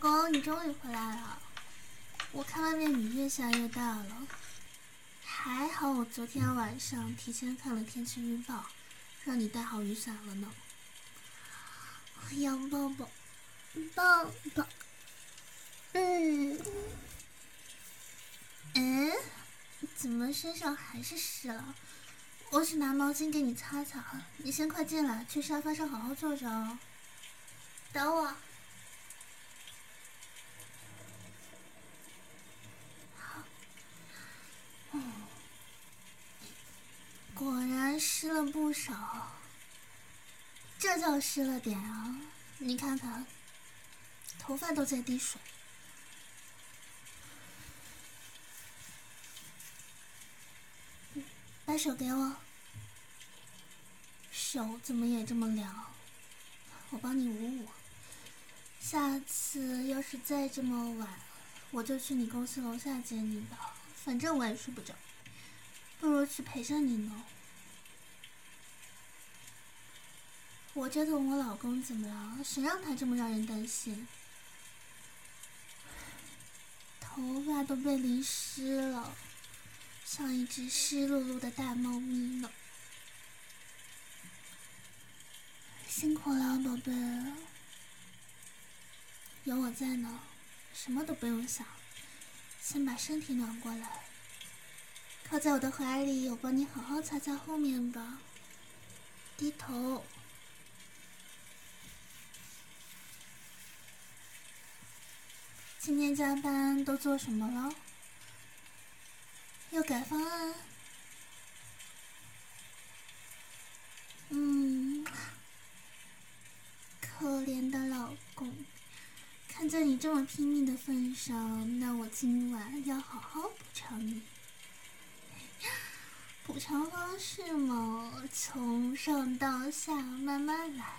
公，你终于回来了。我看外面雨越下越大了，还好我昨天晚上提前看了天气预报，让你带好雨伞了呢。杨抱抱，抱抱。怎么身上还是湿了？我去拿毛巾给你擦擦，你先快进来，去沙发上好好坐着哦。等我。果然湿了不少，这叫湿了点啊！你看看，头发都在滴水。把手给我。手怎么也这么凉？我帮你捂捂。下次要是再这么晚，我就去你公司楼下接你吧，反正我也睡不着，不如去陪着你呢。我折腾我老公怎么了？谁让他这么让人担心？头发都被淋湿了，像一只湿漉漉的大猫咪呢。辛苦了，宝贝。有我在呢，什么都不用想，先把身体暖过来，靠在我的怀里，我帮你好好擦擦后面吧。低头。今天加班都做什么了？要改方案？可怜的老公，看在你这么拼命的份上，那我今晚要好好补偿你。补偿方式嘛，从上到下慢慢来。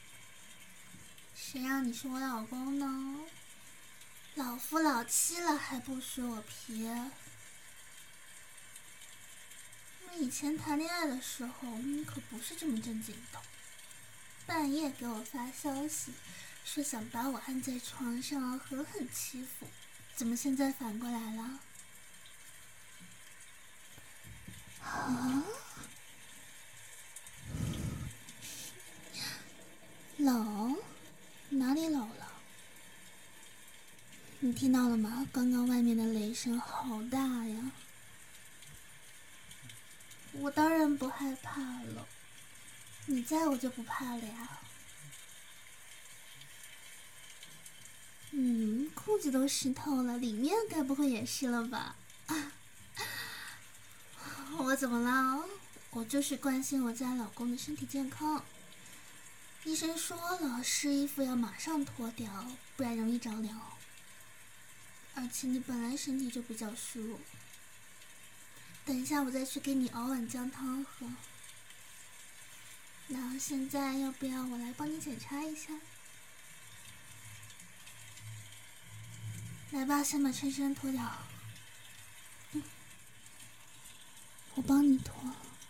谁让你是我老公呢？老夫老妻了还不许我皮？我以前谈恋爱的时候，你可不是这么正经的。半夜给我发消息，说想把我按在床上狠狠欺负，怎么现在反过来了？啊？老？哪里老了？你听到了吗？刚刚外面的雷声好大呀！我当然不害怕了，你在我就不怕了呀。裤子都湿透了，里面该不会也湿了吧？我怎么了？我就是关心我家老公的身体健康。医生说了，湿衣服要马上脱掉，不然容易着凉。而且你本来身体就比较虚弱，等一下我再去给你熬碗姜汤喝。那现在要不要我来帮你检查一下？来吧，先把衬衫脱掉。我帮你脱。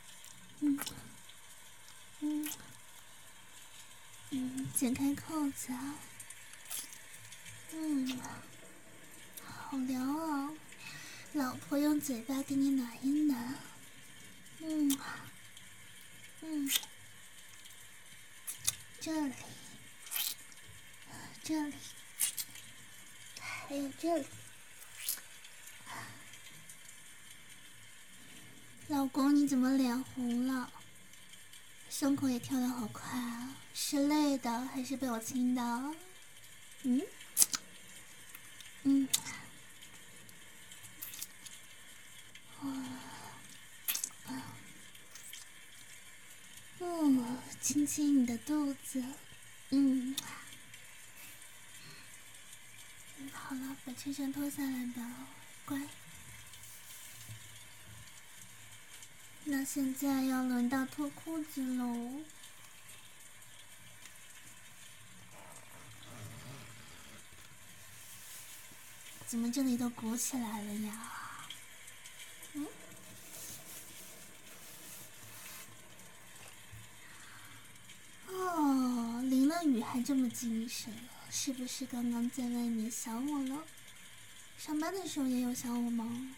剪开扣子啊。好凉啊！老婆用嘴巴给你暖一暖。这里，这里，还有这里。老公，你怎么脸红了？胸口也跳得好快啊，是累的还是被我亲的？亲亲你的肚子。好了，把衬衫脱下来吧，乖。那现在要轮到脱裤子喽。怎么这里都鼓起来了呀？淋了雨还这么精神， 是不是刚刚在外面想我了？上班的时候也有想我吗？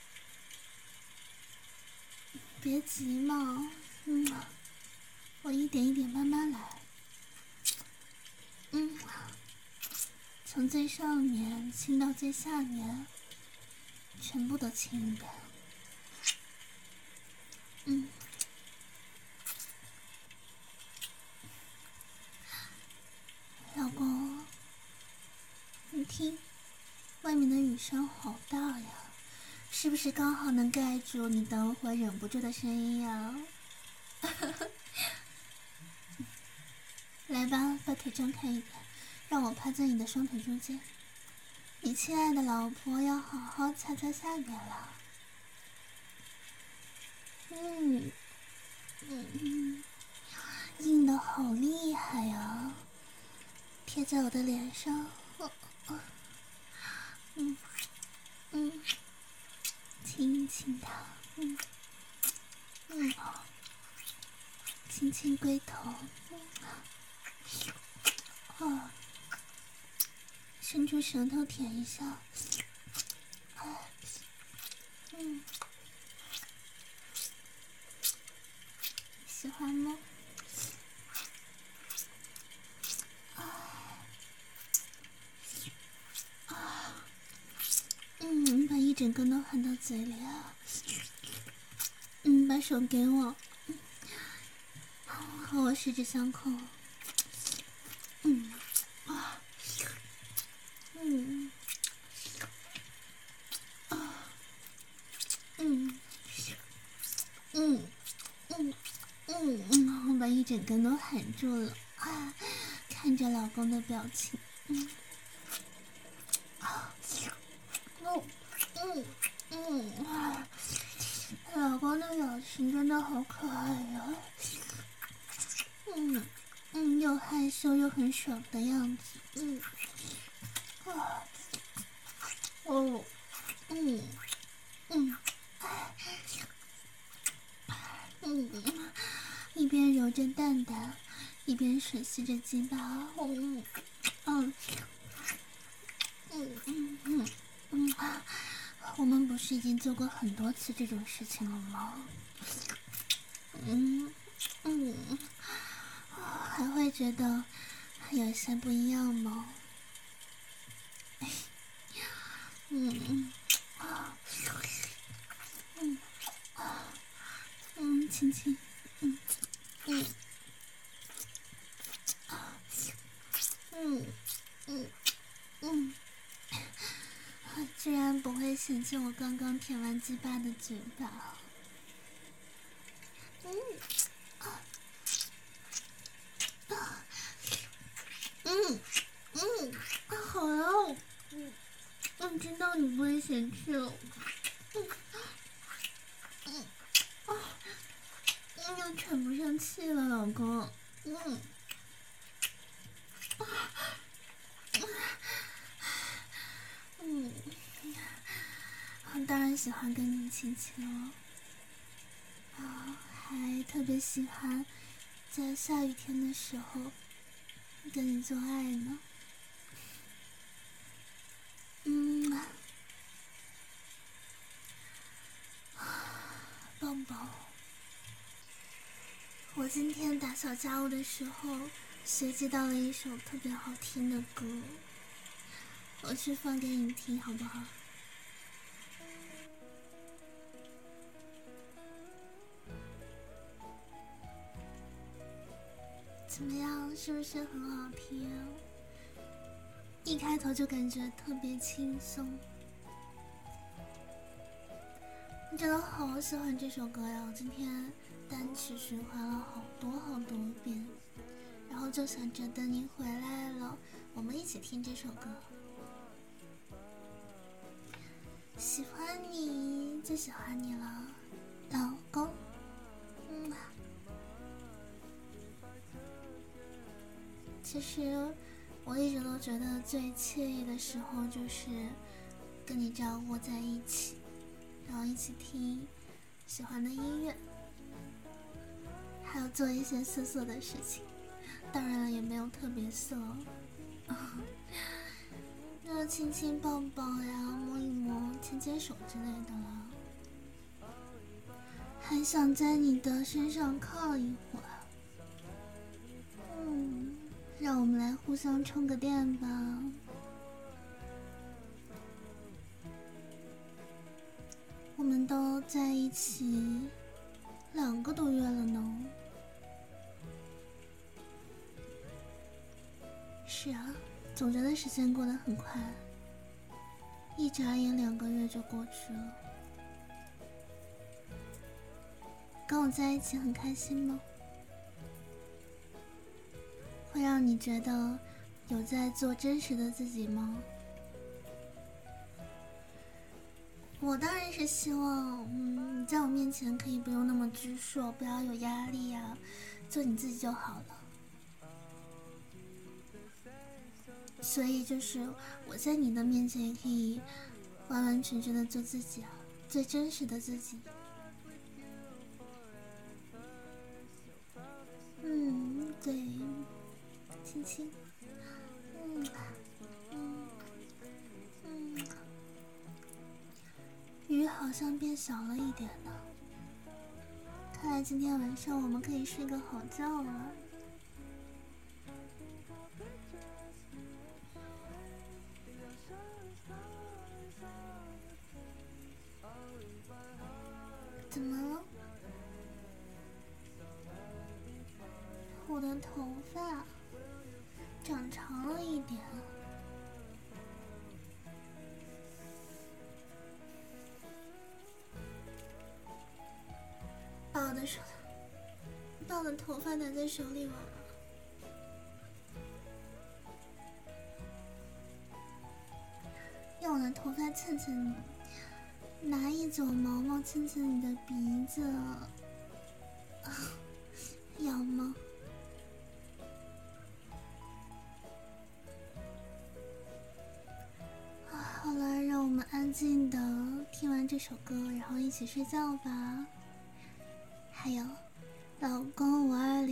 别急嘛，我一点一点慢慢来。从最上面亲到最下面，全部都亲一遍。老公，你听，外面的雨声好大呀，是不是刚好能盖住你等会忍不住的声音呀？来吧，把腿张开一点，让我趴在你的双腿中间。你亲爱的老婆要好好擦擦下面了。硬的好厉害呀，贴在我的脸上，亲一亲它，轻轻龟头，伸出舌头舔一下，喜欢吗？把一整根都含到嘴里啊！把手给我，和我十指相扣。我把一整根都含住了啊！看着老公的表情，老公的表情真的好可爱呀！又害羞又很爽的样子，一边揉着蛋蛋，一边吮吸着鸡巴，我们不是已经做过很多次这种事情了吗？还会觉得有些不一样吗？亲亲，居然不会嫌弃我刚刚舔完鸡巴的嘴巴。好了，知道你不会嫌弃了。又喘不上气了，老公。我当然喜欢跟你亲亲了，还特别喜欢在下雨天的时候跟你做爱呢。棒棒。我今天打扫家务的时候，学习到了一首特别好听的歌，我去放给你听，好不好？怎么样，是不是很好听？一开头就感觉特别轻松，我真的好喜欢这首歌呀！我今天单曲循环了好多遍，然后就想着等你回来了，我们一起听这首歌。喜欢你，最喜欢你了，老公。其实我一直都觉得最惬意的时候就是跟你这样窝在一起，然后一起听喜欢的音乐，还有做一些色色的事情。当然了，也没有特别色， 就是亲亲抱抱呀，摸一摸，牵牵手之类的啦。还想在你的身上靠一会儿。让我们来互相充个电吧。我们都在一起2个多月了呢。是啊，总觉得时间过得很快，一眨眼2个月就过去了。跟我在一起很开心吗？会让你觉得有在做真实的自己吗？我当然是希望，你在我面前可以不用那么拘束，不要有压力呀，做你自己就好了。所以就是我在你的面前也可以完完全全的做自己啊，最真实的自己。对，亲亲，雨好像变小了一点呢，看来今天晚上我们可以睡个好觉了。怎么了？我的头发长长了一点。把我的头发拿在手里玩。用我的头发蹭蹭你，拿一撮毛毛蹭蹭你的鼻子，要吗？好了，让我们安静的听完这首歌，然后一起睡觉吧。还有，老公520